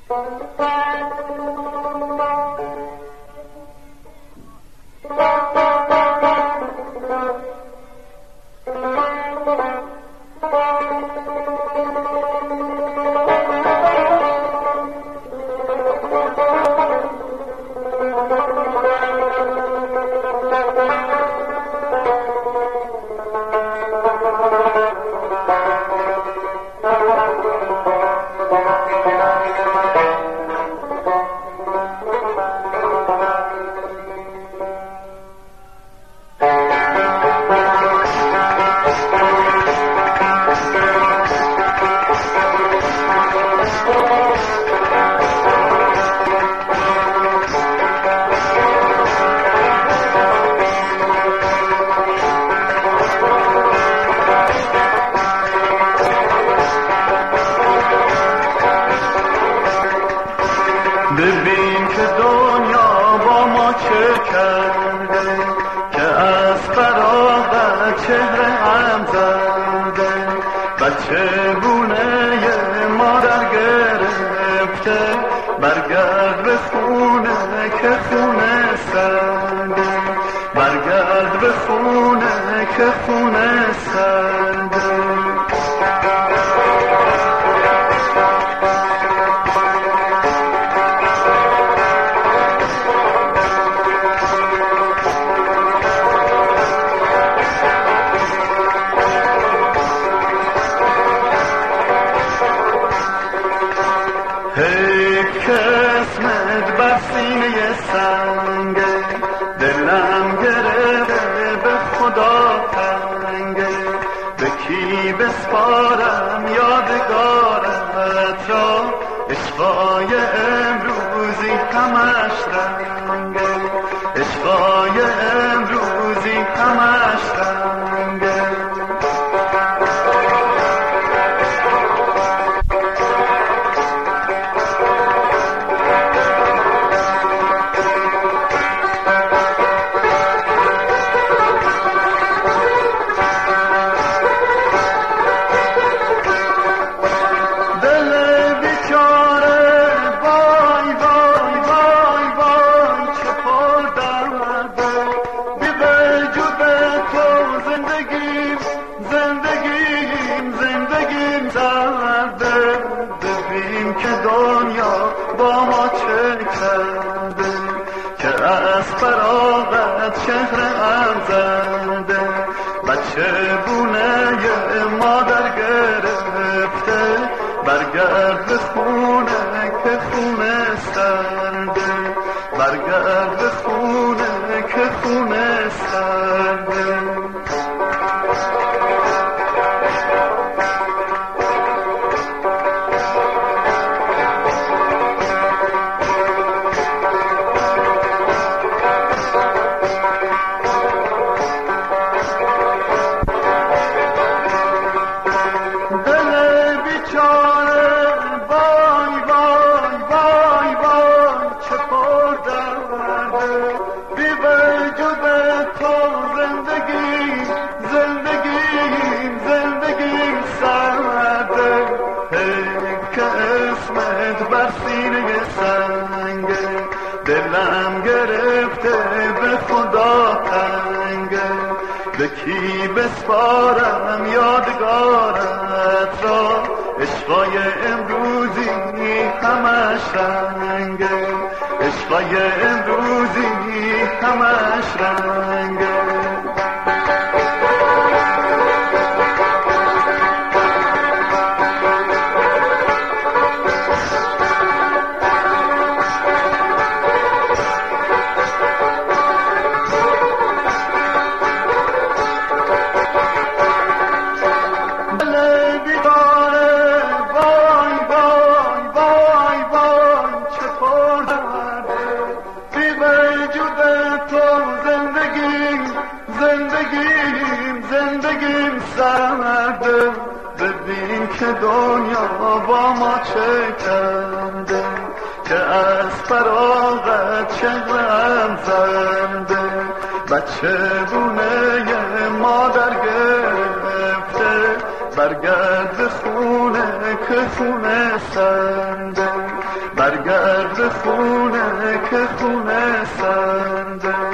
ببین که دنیا با ما چه کرده، که از فراغت چهره هم زده. بچه بونه مادر گرفته، برگرد به خونه که خونه سرده. برگرد به خونه که خونه سرده. که اسمت بر سینه سنگه، دلم گرفته به خدا تنگه. به کی بسپارم یادگارت را، عشقای امروزی همش رنگه. عشقای امروزی همش رنگه. ببین که دنیا با ما چه کرده، که از فراغت چهره هم زده. بچه بونه مادر گرفته، برگرد به خونه که خونه سرده. برگرد به خونه که خونه سرده. بر سینه سنگه، دلم گرفته به خدا تنگه. به کی بسپارم یادگارت را، عشقای امروزی همش رنگه. عشقای امروزی همش رنگه. زندگیم سرده، ببین که دنیا با ما چه کرده، که از فراغت چهرم زنده. بچه بونه مادر گرفته، برگرد به خونه که خونه سنده. برگرد خونه که خونه سرده